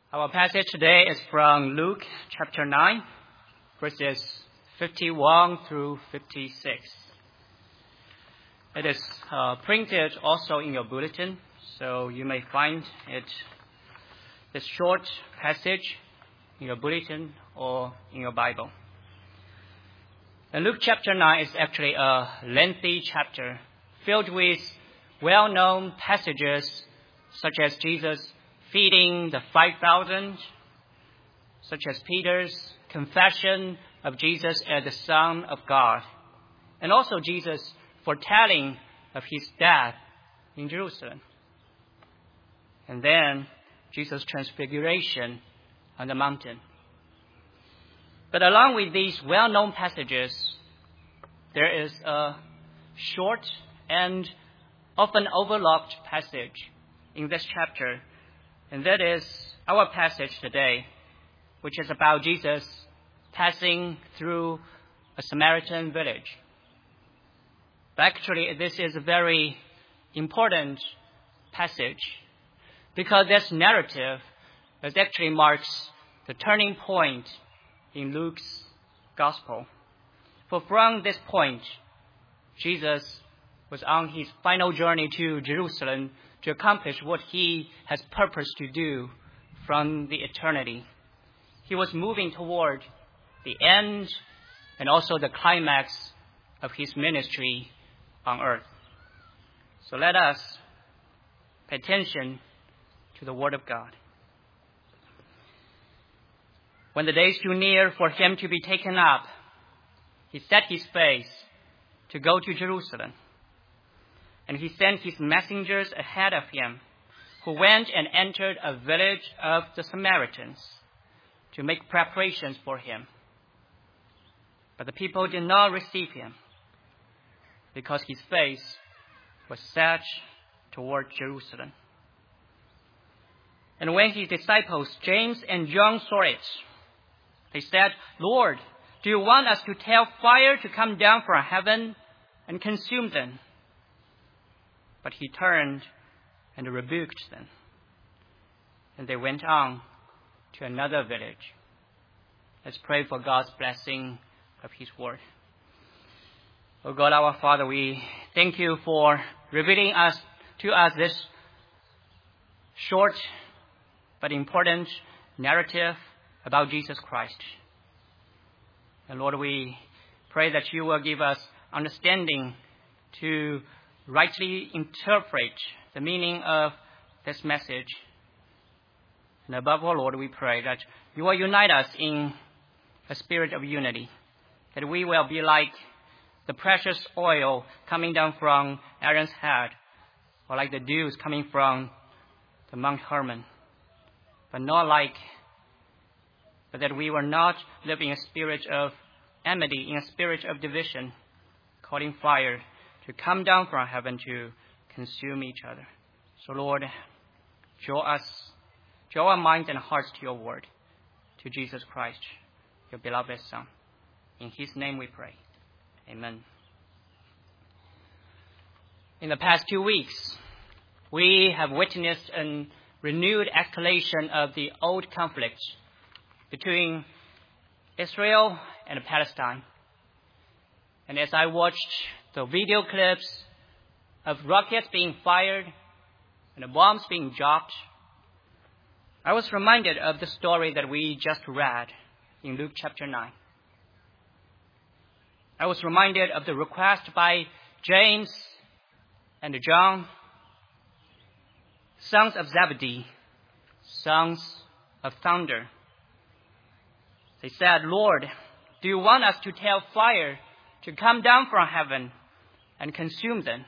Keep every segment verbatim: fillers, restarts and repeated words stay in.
Our passage today is from Luke chapter nine, verses fifty-one through fifty-six. It is uh, printed also in your bulletin, so you may find it, this short passage in your bulletin or in your Bible. And Luke chapter nine is actually a lengthy chapter filled with well-known passages such as Jesus feeding the five thousand, such as Peter's confession of Jesus as the Son of God, and also Jesus' foretelling of his death in Jerusalem. And then Jesus' transfiguration on the mountain. But along with these well-known passages, there is a short and often overlooked passage in this chapter, and that is our passage today, which is about Jesus passing through a Samaritan village. But actually, this is a very important passage because this narrative that actually marks the turning point in Luke's gospel. For from this point, Jesus was on his final journey to Jerusalem to accomplish what he has purposed to do from the eternity. He was moving toward the end and also the climax of his ministry on earth. So let us pay attention to the Word of God. When the days drew near for him to be taken up, he set his face to go to Jerusalem. And he sent his messengers ahead of him, who went and entered a village of the Samaritans to make preparations for him. But the people did not receive him, because his face was set toward Jerusalem. And when his disciples, James and John, saw it, they said, "Lord, do you want us to tell fire to come down from heaven and consume them?" But he turned and rebuked them. And they went on to another village. Let's pray for God's blessing of his word. Oh God, our Father, we thank you for revealing us to us this short but important narrative about Jesus Christ. And Lord, we pray that you will give us understanding to rightly interpret the meaning of this message. And above all, Lord, we pray that you will unite us in a spirit of unity, that we will be like the precious oil coming down from Aaron's head, or like the dews coming from the Mount Hermon, but not like, but that we will not live in a spirit of enmity, in a spirit of division, calling fire to come down from heaven to consume each other. So Lord, draw us, draw our minds and hearts to your word, to Jesus Christ, your beloved Son. In his name we pray. Amen. In the past two weeks, we have witnessed a renewed escalation of the old conflict between Israel and Palestine. And as I watched the video clips of rockets being fired and the bombs being dropped, I was reminded of the story that we just read in Luke chapter nine. I was reminded of the request by James and John, sons of Zebedee, sons of thunder. They said, "Lord, do you want us to tell fire to come down from heaven and consume them?"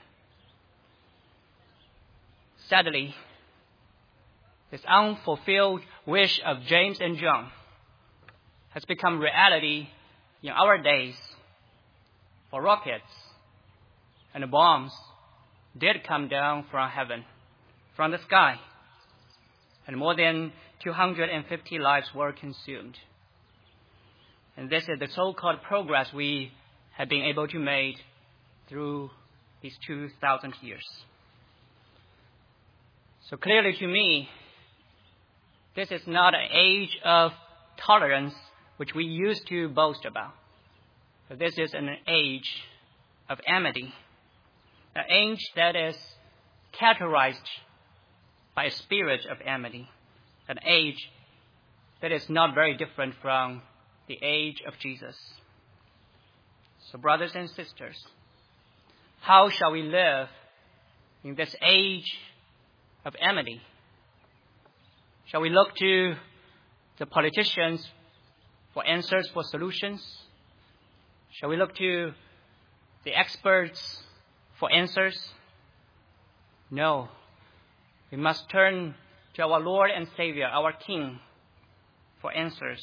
Sadly, this unfulfilled wish of James and John has become reality in our days. For rockets and bombs did come down from heaven, from the sky, and more than two hundred fifty lives were consumed. And this is the so-called progress we have been able to make through these two thousand years. So clearly to me, This is not an age of tolerance which we used to boast about. But this is an age of enmity, an age that is characterized by a spirit of enmity, an age that is not very different from the age of Jesus. So, brothers and sisters, how shall we live in this age of enmity? Shall we look to the politicians for answers, for solutions? Shall we look to the experts for answers? No. We must turn to our Lord and Savior, our King, for answers.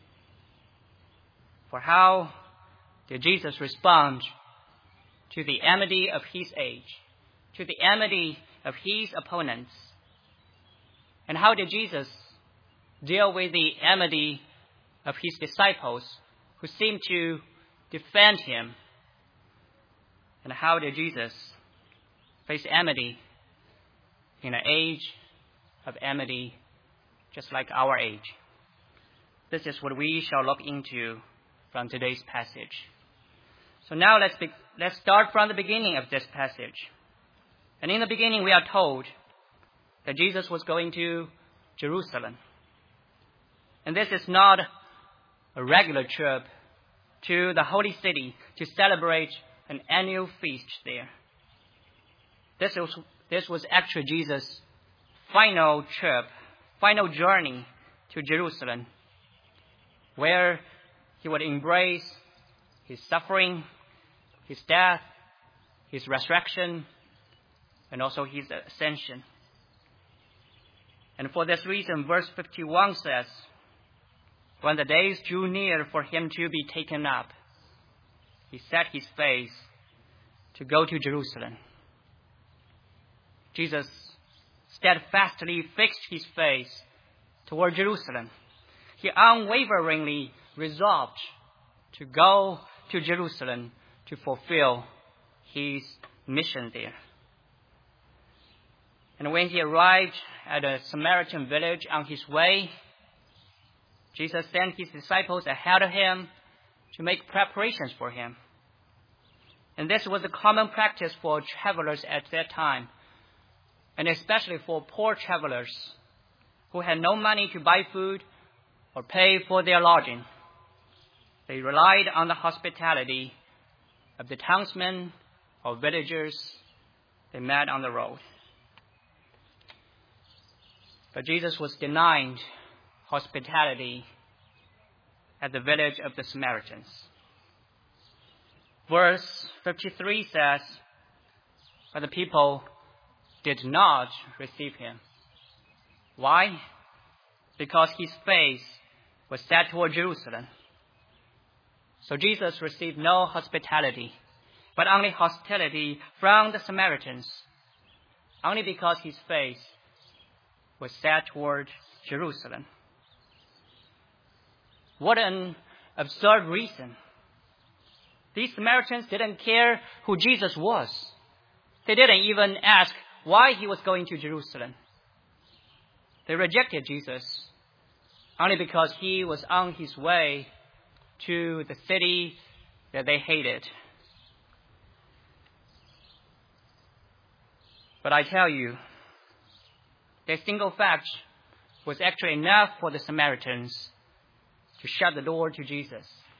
For how did Jesus respond to the enmity of his age, to the enmity of his opponents? And how did Jesus deal with the enmity of his disciples who seemed to defend him? And how did Jesus face enmity in an age of enmity just like our age? This is what we shall look into from today's passage. So now let's be, let's start from the beginning of this passage. And in the beginning we are told that Jesus was going to Jerusalem. And this is not a regular trip to the holy city to celebrate an annual feast there. This was, this was actually Jesus' final trip, final journey to Jerusalem, where he would embrace his suffering, his death, his resurrection, and also his ascension. And for this reason, verse fifty-one says, when the days drew near for him to be taken up, he set his face to go to Jerusalem. Jesus steadfastly fixed his face toward Jerusalem. He unwaveringly resolved to go to Jerusalem to fulfill his mission there. And when he arrived at a Samaritan village on his way, Jesus sent his disciples ahead of him to make preparations for him. And this was a common practice for travelers at that time, and especially for poor travelers who had no money to buy food or pay for their lodging. They relied on the hospitality of the townsmen or villagers they met on the road. But Jesus was denied hospitality at the village of the Samaritans. Verse fifty-three says, but the people did not receive him. Why? Because his face was set toward Jerusalem. So Jesus received no hospitality, but only hostility from the Samaritans, only because his face was set toward Jerusalem. What an absurd reason. These Samaritans didn't care who Jesus was. They didn't even ask why he was going to Jerusalem. They rejected Jesus only because he was on his way to the city that they hated. But I tell you, that single fact was actually enough for the Samaritans to shut the door to Jesus.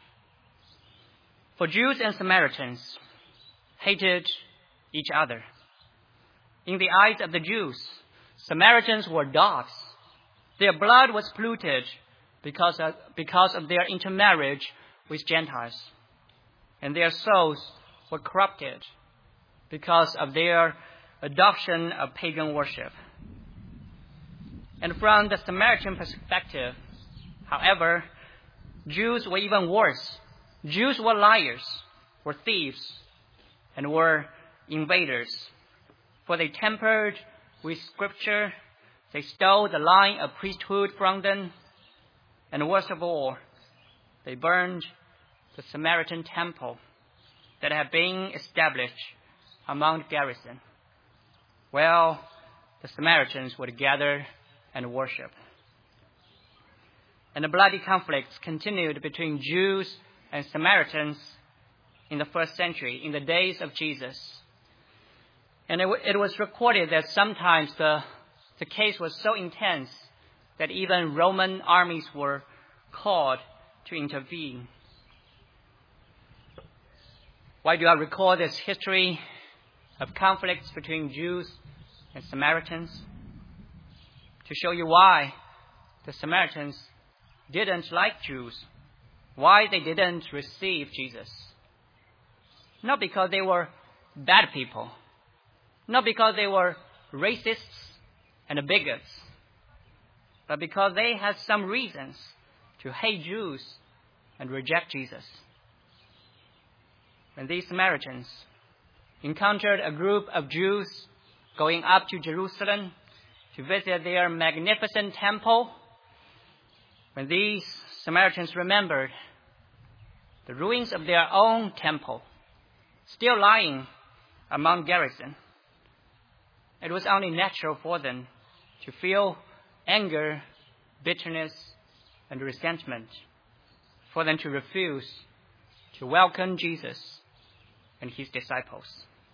For Jews and Samaritans hated each other. In the eyes of the Jews, Samaritans were dogs. Their blood was polluted because of, because of their intermarriage with Gentiles. And their souls were corrupted because of their adoption of pagan worship. And from the Samaritan perspective, however, Jews were even worse. Jews were liars, were thieves, and were invaders. For they tampered with Scripture, they stole the line of priesthood from them, and worst of all, they burned the Samaritan temple that had been established on Mount Gerizim. Well, the Samaritans would gather and worship. and the bloody conflicts continued between Jews and Samaritans in the first century, in the days of Jesus. And it, it was recorded that sometimes the, the case was so intense that even Roman armies were called to intervene. Why do I recall this history of conflicts between Jews and Samaritans? To show you why the Samaritans didn't like Jews, why they didn't receive Jesus. Not because they were bad people, not because they were racists and bigots, but because they had some reasons to hate Jews and reject Jesus. When these Samaritans encountered a group of Jews going up to Jerusalem to visit their magnificent temple, when these Samaritans remembered the ruins of their own temple still lying among garrison, it was only natural for them to feel anger, bitterness, and resentment, for them to refuse to welcome Jesus and his disciples.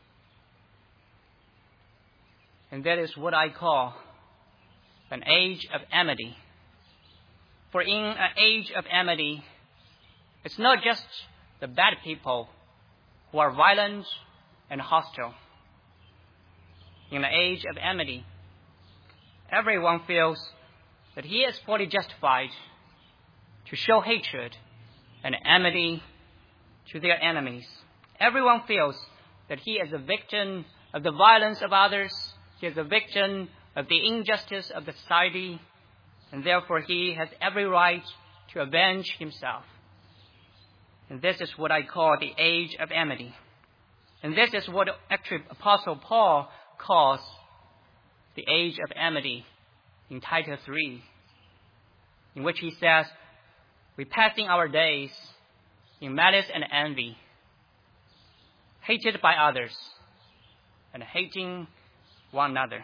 And that is what I call an age of amity. For in an age of amity, it's not just the bad people who are violent and hostile. In the age of amity, everyone feels that he is fully justified to show hatred and amity to their enemies. Everyone feels that he is a victim of the violence of others. He is a victim of the injustice of the society, and therefore he has every right to avenge himself. And this is what I call the age of amity. And this is what actually Apostle Paul calls the age of amity in Titus three, in which he says, "We passing our days in malice and envy, hated by others, and hating one another."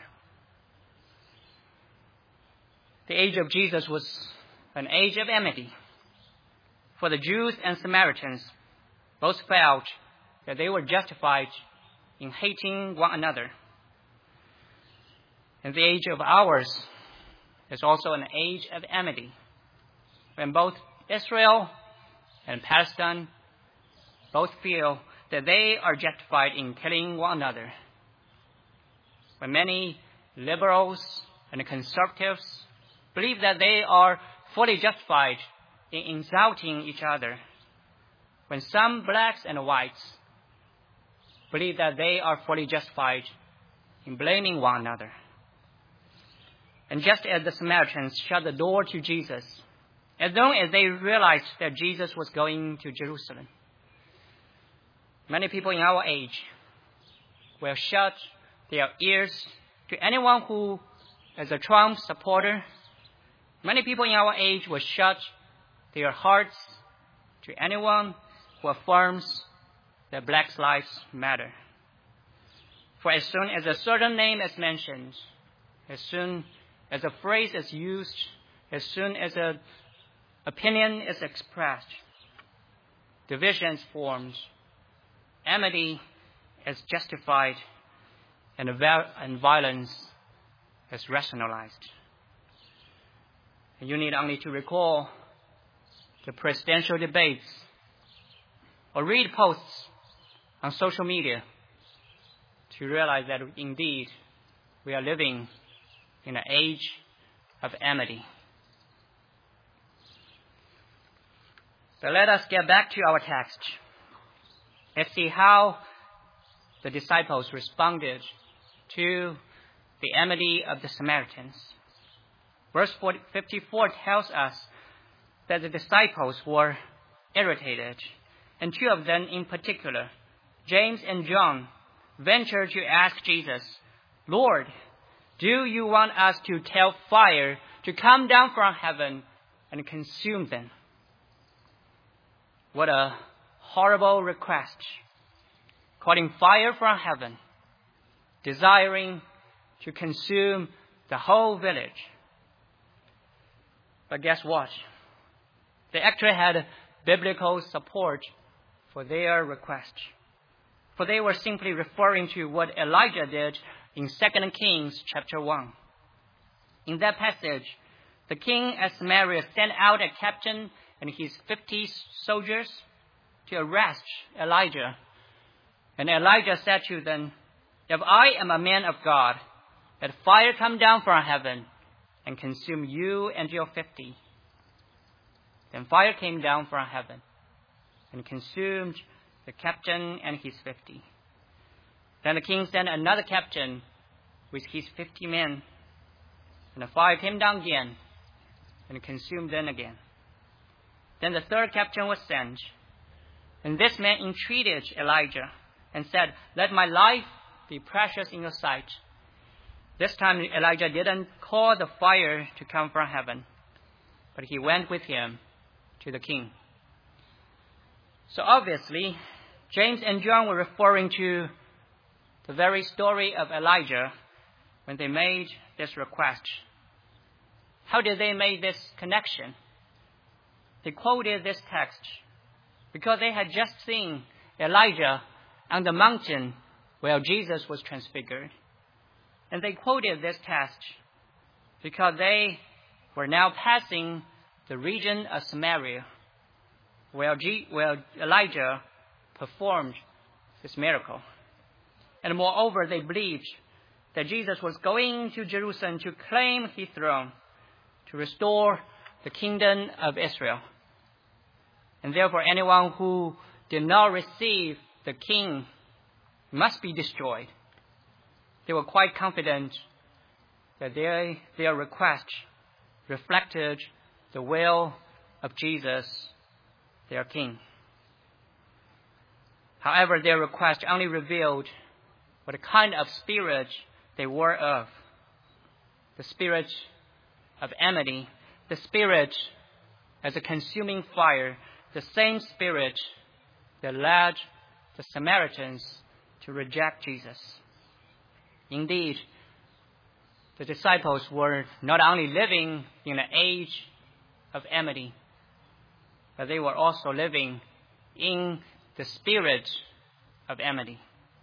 The age of Jesus was an age of amity. For the Jews and Samaritans both felt that they were justified in hating one another. And the age of ours is also an age of amity, when both Israel and Palestine both feel that they are justified in killing one another. When many liberals and conservatives believe that they are fully justified in insulting each other, when some blacks and whites believe that they are fully justified in blaming one another. And just as the Samaritans shut the door to Jesus, as long as they realized that Jesus was going to Jerusalem, many people in our age will shut their ears to anyone who is a Trump supporter. Many people in our age will shut their hearts to anyone who affirms that Black lives matter. For as soon as a certain name is mentioned, as soon as a phrase is used, as soon as an opinion is expressed, division is formed, amity is justified, and, and violence is rationalized. And you need only to recall the presidential debates or read posts on social media to realize that indeed we are living in an age of amity. But let us get back to our text. Let's see how the disciples responded to the amity of the Samaritans. Verse fifty-four tells us that the disciples were irritated, and two of them in particular, James and John, ventured to ask Jesus, "Lord, do you want us to tell fire to come down from heaven and consume them?" What a horrible request, calling fire from heaven, desiring to consume the whole village. But guess what? They actually had biblical support for their request. For they were simply referring to what Elijah did in Second Kings chapter one. In that passage, the king of Samaria sent out a captain and his fifty soldiers to arrest Elijah. And Elijah said to them, "If I am a man of God, let fire come down from heaven and consume you and your fifty." Then fire came down from heaven and consumed the captain and his fifty. Then the king sent another captain with his fifty men, and the fire came down again and consumed them again. Then the third captain was sent, and this man entreated Elijah and said, "Let my life be precious in your sight." This time Elijah didn't call the fire to come from heaven, but he went with him to the king. So obviously, James and John were referring to the very story of Elijah when they made this request. How did they make this connection? They quoted this text because they had just seen Elijah on the mountain where Jesus was transfigured. And they quoted this text because they were now passing the region of Samaria, where, G- where Elijah performed this miracle. And moreover, they believed that Jesus was going to Jerusalem to claim his throne, to restore the kingdom of Israel. And therefore, anyone who did not receive the king must be destroyed. They were quite confident that their, their request reflected the will of Jesus, their king. However, their request only revealed what kind of spirit they were of. The spirit of enmity, the spirit as a consuming fire, the same spirit that led the Samaritans to reject Jesus. Indeed, the disciples were not only living in an age of enmity, but they were also living in the spirit of enmity.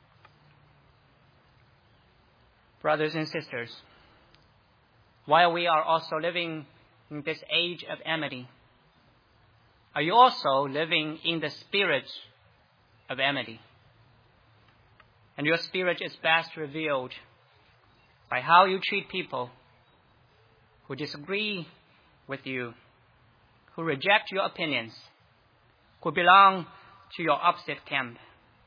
Brothers and sisters, while we are also living in this age of enmity, are you also living in the spirit of enmity? And your spirit is best revealed by how you treat people who disagree with you, who reject your opinions, who belong to your opposite camp.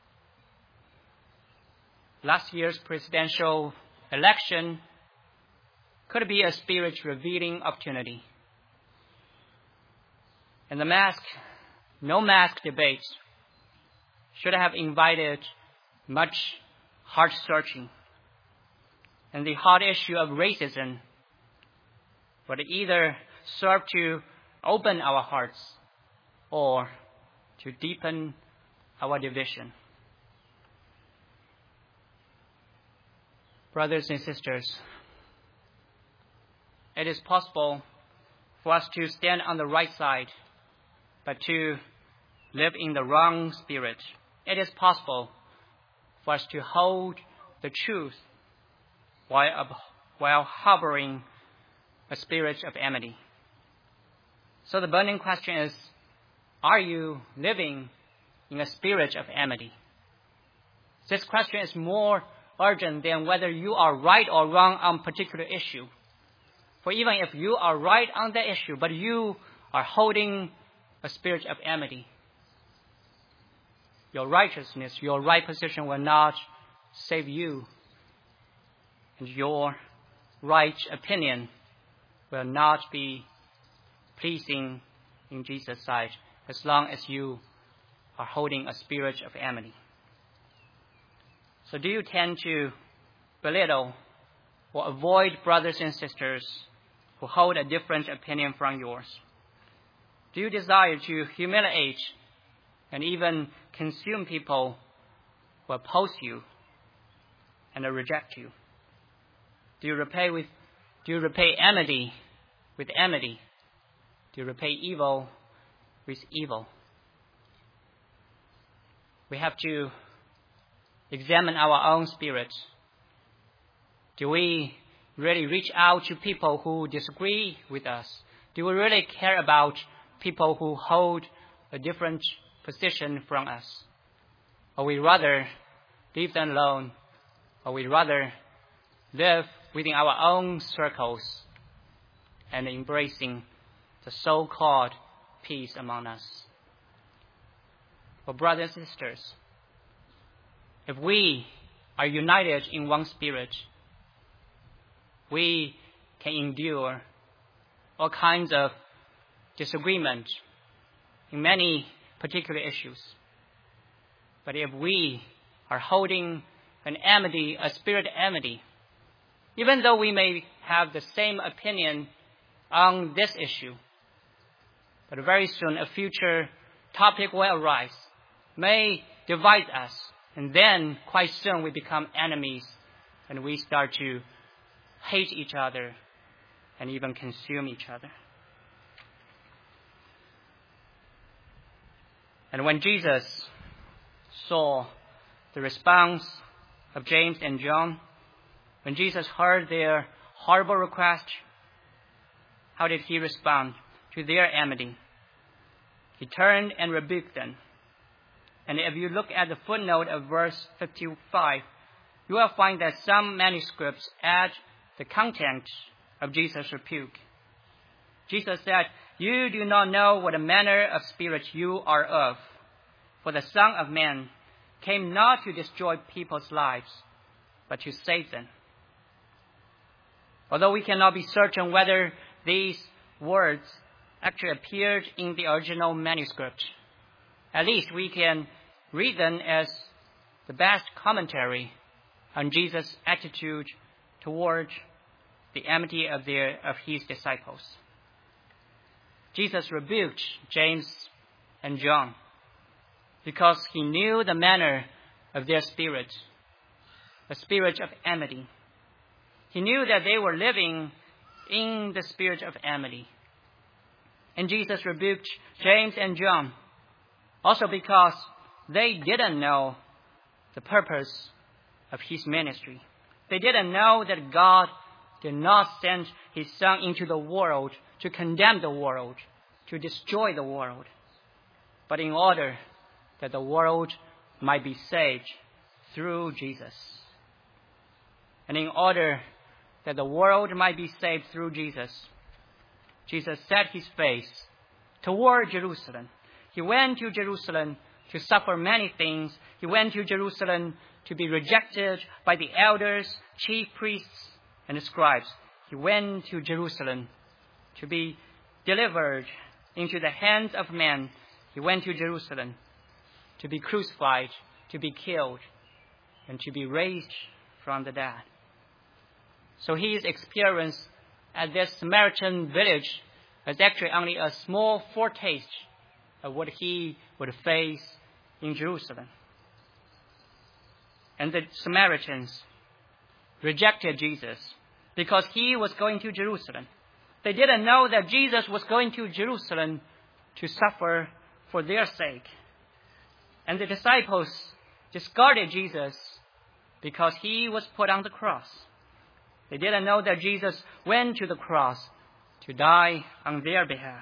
Last year's presidential election could be a spirit-revealing opportunity. And the mask, no mask debates should have invited much heart-searching. And the hot issue of racism would either serve to open our hearts or to deepen our division. Brothers and sisters, it is possible for us to stand on the right side, but to live in the wrong spirit. It is possible for us to hold the truth while, while harboring a spirit of enmity. So the burning question is, are you living in a spirit of enmity? This question is more urgent than whether you are right or wrong on a particular issue. For even if you are right on the issue, but you are holding a spirit of enmity, your righteousness, your right position will not save you. And your right opinion will not be pleasing in Jesus' sight as long as you are holding a spirit of enmity. So do you tend to belittle or avoid brothers and sisters who hold a different opinion from yours? Do you desire to humiliate and even consume people who oppose you and reject you? Do you repay with do you repay enmity with enmity? Do you repay evil with evil. We have to examine our own spirits. Do we really reach out to people who disagree with us? Do we really care about people who hold a different position from us? Or we rather leave them alone? Or we rather live within our own circles and embracing the so-called peace among us? Well, brothers and sisters, if we are united in one spirit, we can endure all kinds of disagreement in many particular issues. But if we are holding an enmity, a spirit enmity, even though we may have the same opinion on this issue, but very soon a future topic will arise, may divide us, and then quite soon we become enemies, and we start to hate each other and even consume each other. And when Jesus saw the response of James and John, when Jesus heard their horrible request, how did he respond to their enmity? He turned and rebuked them. And if you look at the footnote of verse fifty-five, you will find that some manuscripts add the content of Jesus' rebuke. Jesus said, "You do not know what manner of spirit you are of, for the Son of Man came not to destroy people's lives, but to save them." Although we cannot be certain whether these words actually appeared in the original manuscript, at least we can read them as the best commentary on Jesus' attitude toward the enmity of, their, of his disciples. Jesus rebuked James and John because he knew the manner of their spirit, the spirit of enmity. He knew that they were living in the spirit of enmity. And Jesus rebuked James and John also because they didn't know the purpose of his ministry. They didn't know that God did not send his Son into the world to condemn the world, to destroy the world, but in order that the world might be saved through Jesus. And in order that the world might be saved through Jesus, Jesus set his face toward Jerusalem. He went to Jerusalem to suffer many things. He went to Jerusalem to be rejected by the elders, chief priests, and the scribes. He went to Jerusalem to be delivered into the hands of men. He went to Jerusalem to be crucified, to be killed, and to be raised from the dead. So his experience at this Samaritan village is actually only a small foretaste of what he would face in Jerusalem. And the Samaritans rejected Jesus because he was going to Jerusalem. They didn't know that Jesus was going to Jerusalem to suffer for their sake. And the disciples discarded Jesus because he was put on the cross. They didn't know that Jesus went to the cross to die on their behalf.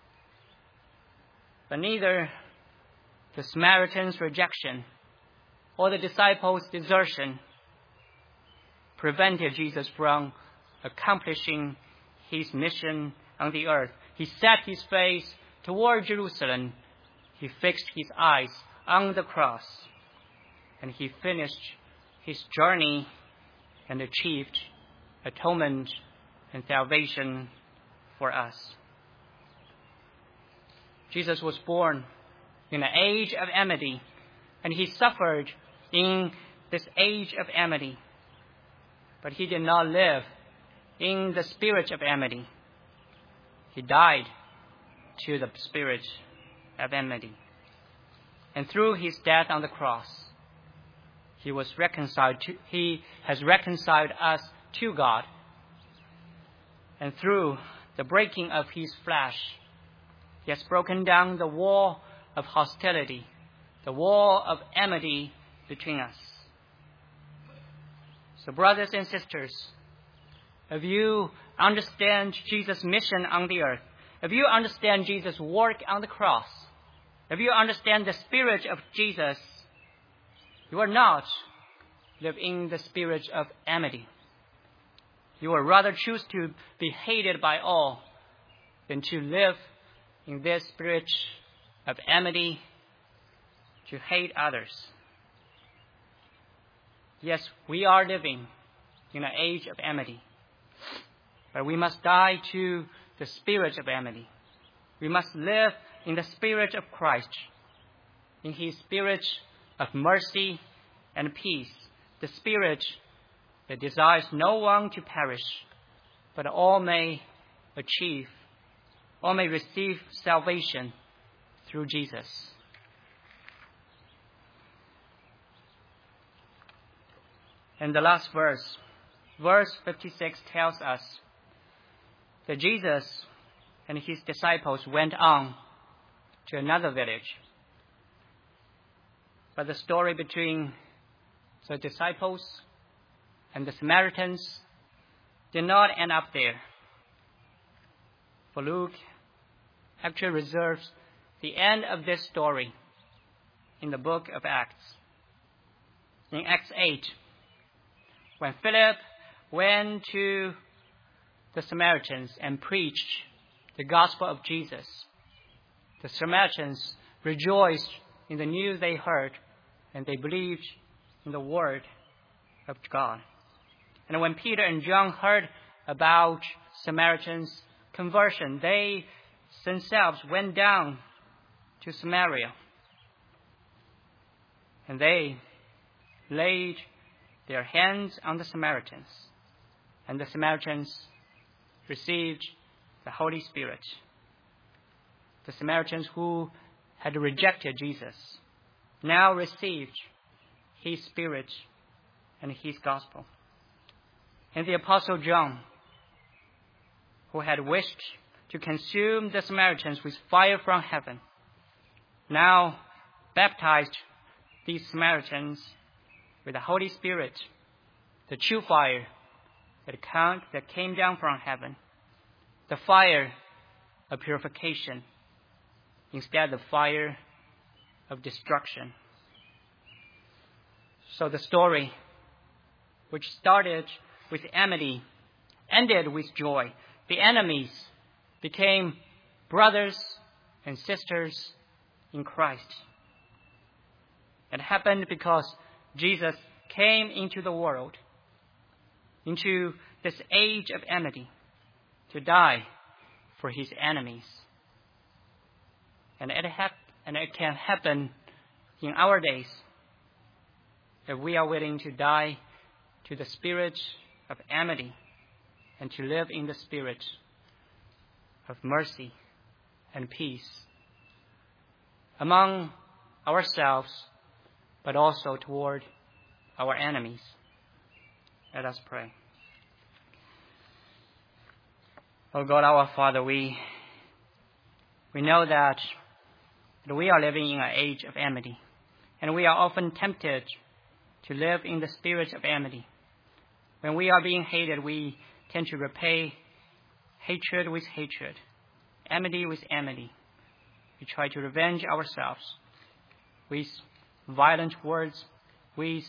But neither the Samaritans' rejection or the disciples' desertion prevented Jesus from accomplishing his mission on the earth. He set his face toward Jerusalem. He fixed his eyes on the cross. And he finished his journey and achieved atonement and salvation for us. Jesus was born in an age of enmity, and he suffered in this age of enmity. But he did not live in the spirit of enmity. He died to the spirit of enmity. And through his death on the cross, he was reconciled to, he has reconciled us to God. And through the breaking of his flesh, He has broken down the wall of hostility, the wall of enmity between us. So brothers and sisters, if you understand Jesus' mission on the earth, if you understand Jesus' work on the cross, if you understand the spirit of Jesus, you will not live in the spirit of enmity. You will rather choose to be hated by all than to live in this spirit of enmity, to hate others. Yes, we are living in an age of enmity, but we must die to the spirit of enmity. We must live in the spirit of Christ, in his spirit of mercy and peace, the spirit that desires no one to perish, but all may achieve, all may receive salvation through Jesus. And the last verse, verse fifty-six, tells us that Jesus and his disciples went on to another village. But the story between the disciples and the Samaritans did not end up there. For Luke actually reserves the end of this story in the book of Acts. In Acts eight, when Philip went to the Samaritans and preached the gospel of Jesus, the Samaritans rejoiced in the news they heard, and they believed in the word of God. And when Peter and John heard about Samaritans' conversion, they themselves went down to Samaria, and they laid their hands on the Samaritans, and the Samaritans received the Holy Spirit. The Samaritans who had rejected Jesus now received his Spirit and his gospel. And the Apostle John, who had wished to consume the Samaritans with fire from heaven, now baptized these Samaritans with the Holy Spirit, the true fire that came down from heaven, the fire of purification instead of fire of destruction. So the story, which started with enmity, ended with joy. The enemies became brothers and sisters in Christ. It happened because Jesus came into the world, into this age of enmity, to die for his enemies. And it, hap- and it can happen in our days if we are willing to die to the spirit of enmity and to live in the spirit of mercy and peace among ourselves, but also toward our enemies. Let us pray. Oh God, our Father, we we know that, that we are living in an age of enmity, and we are often tempted to live in the spirit of enmity. When we are being hated, we tend to repay hatred with hatred, enmity with enmity. We try to revenge ourselves with violent words, with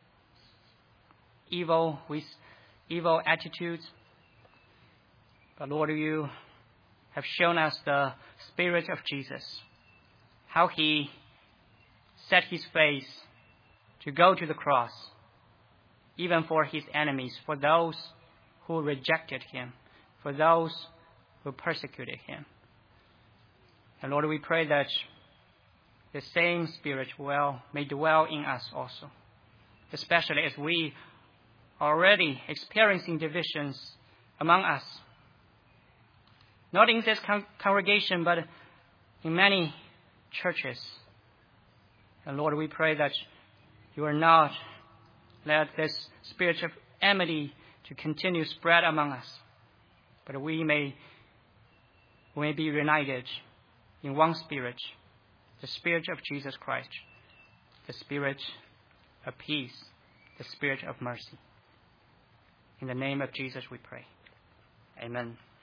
evil, with evil attitudes. But Lord, you have shown us the Spirit of Jesus, how he set his face to go to the cross, even for his enemies, for those who rejected him, for those who persecuted him. And Lord, we pray that the same Spirit will may dwell in us also, especially as we are already experiencing divisions among us, not in this con- congregation, but in many churches. And Lord, we pray that you will not let this spirit of enmity to continue spread among us, but we may, we may be united in one Spirit, the Spirit of Jesus Christ, the Spirit of peace, the Spirit of mercy. In the name of Jesus we pray. Amen.